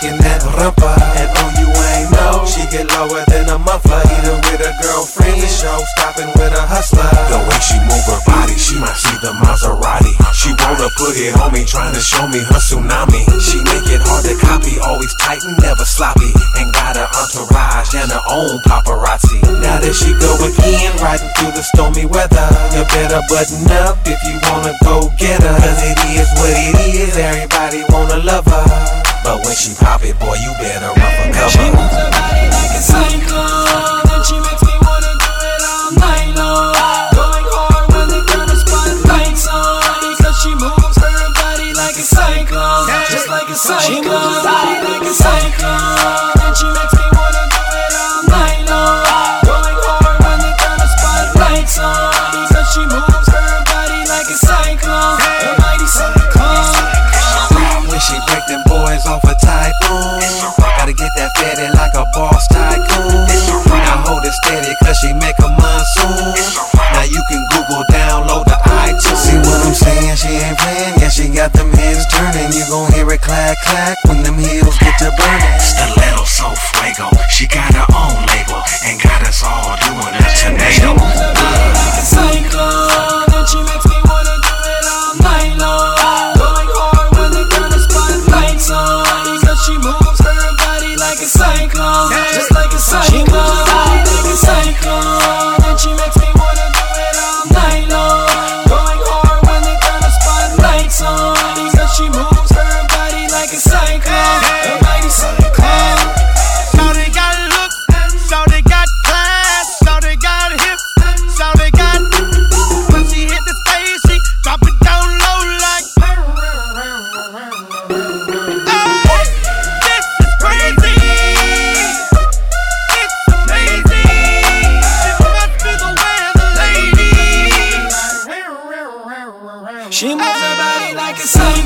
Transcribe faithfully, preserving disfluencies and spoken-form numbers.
shaking that rumpa. And oh, you ain't know, she get lower than a muffler. Either with her girlfriend, the show stopping with a hustler. The way she move her body, she might see the Maserati. She wanna put it on me, trying to show me her tsunami. She make it hard to copy, always tight and never sloppy. And got her entourage and her own paparazzi. Now that she go again, riding through the stormy weather, you better button up if you wanna go get her. Cause it is what it is, everybody wanna love her. But when she pop it, boy, you better run for cover. She moves her body like a cyclone, and she makes me wanna do it all night long. Going hard when they turn the spotlights on, because she moves her body like a cyclone, just like a cyclone. She moves her body like a cyclone, and she makes me wanna do it all night long. Going hard when they turn the spotlights on, because she moves her body like a cyclone, a mighty cyclone. When she break them boys off a typhoon, gotta get that fatty like a boss tycoon. Now hold it steady cause she make a monsoon. Now you can Google, download the iTunes. See what I'm saying? She ain't playing, yeah, she got them heads turning. You gon' hear it clack clack when them heels get to burning. Stiletto so fuego, she got her own label and got us all doing a tornado. She moves her body like a cyclone, and she makes me wanna do it all night long. Going hard when they turn the spotlights on, because she moves her body like a cyclone, just like a cyclone. She moves her body like a cyclone, and she makes me wanna do it all night long. Going hard when they turn the spotlights on, because she moves her body like a cyclone, a mighty cyclone. Shawty got looks, shawty got class, shawty got hips, shawty got. When she hit the stage, she drop it down low like. Hey, this is crazy. It's amazing. This must be the way of the lady. She moves her body like a cyclone.